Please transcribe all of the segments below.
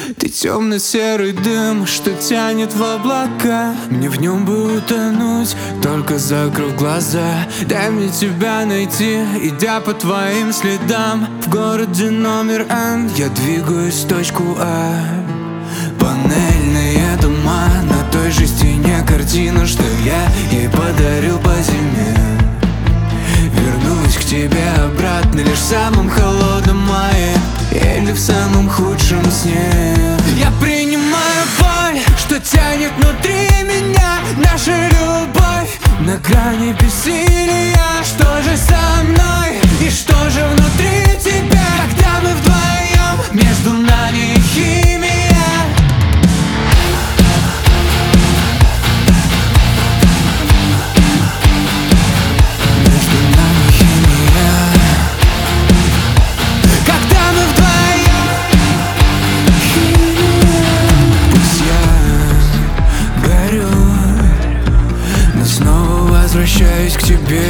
Ты темно-серый дым, что тянет в облака. Мне в нем бы утонуть, только закрыв глаза. Дай мне тебя найти, идя по твоим следам. В городе номер N я двигаюсь в точку А. Панельные дома, на той же стене картина, что я ей подарил по зиме. Вернусь к тебе обратно лишь в самом холодном мае или в самом худшем сне. Я принимаю боль, что тянет внутри меня. Наша любовь на грани бессилия. Что же со мной и что же внутри тебя, когда мы вдвоем, между нами химия? Возвращаюсь к тебе.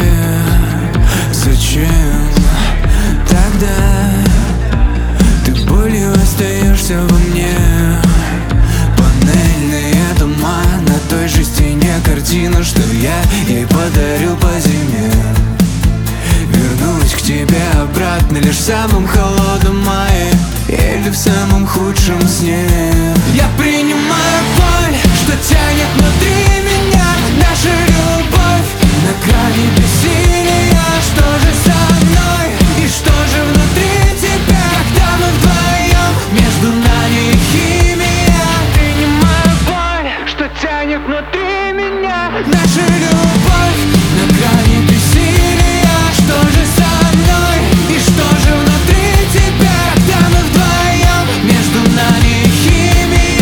Зачем тогда ты болью остаешься во мне? Панельные дома, на той же стене картина, что я ей подарил по зиме. Вернусь к тебе обратно лишь в самом холодном мае или в самом худшем сне. Я принимаю боль, что тянет внутри меня. Наша любовь на грани бессилия. Что же со мной и что же внутри тебя, когда мы вдвоем, между нами химия? Принимаю боль, что тянет внутри меня. Наша любовь на грани бессилия. Что же со мной и что же внутри тебя, когда мы вдвоем, между нами химия?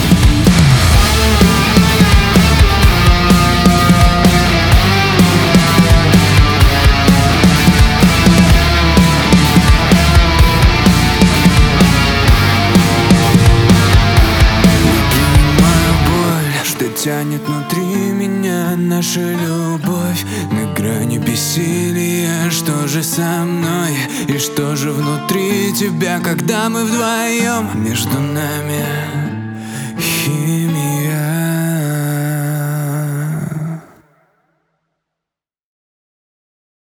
Тянет внутри меня наша любовь на грани бессилия. Что же со мной и что же внутри тебя, когда мы вдвоем, между нами химия?